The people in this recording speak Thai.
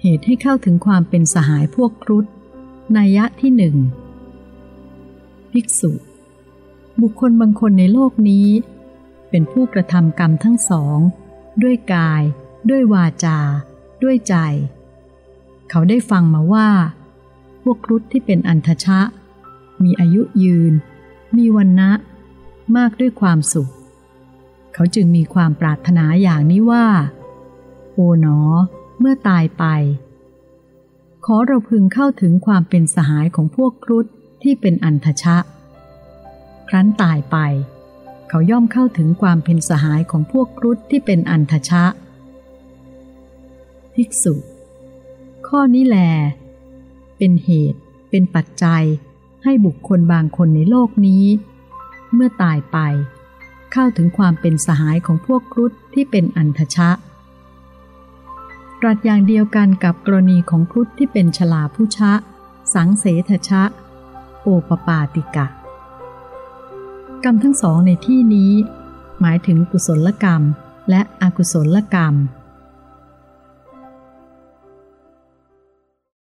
เหตุให้เข้าถึงความเป็นสหายพวกครุฑนัยยะที่หนึ่งภิกษุบุคคลบางคนในโลกนี้เป็นผู้กระทำกรรมทั้งสองด้วยกายด้วยวาจาด้วยใจเขาได้ฟังมาว่าพวกครุฑที่เป็นอันทชะมีอายุยืนมีวรรณะมากด้วยความสุขเขาจึงมีความปรารถนาอย่างนี้ว่าโอ๋หนอเมื่อตายไปขอเราพึงเข้าถึงความเป็นสหายของพวกครุฑที่เป็นอันทชะครั้นตายไปเขาย่อมเข้าถึงความเป็นสหายของพวกครุฑที่เป็นอันทชะภิกษุข้อนี้แลเป็นเหตุเป็นปัจจัยให้บุคคลบางคนในโลกนี้เมื่อตายไปเข้าถึงความเป็นสหายของพวกครุฑที่เป็นอันทชะตรัสอย่างเดียวกันกับกรณีของครุฑที่เป็นชลาผู้ชะสังเสทชะโอปปาติกะกรรมทั้งสองในที่นี้หมายถึงกุศลกรรมและอกุศลกรรม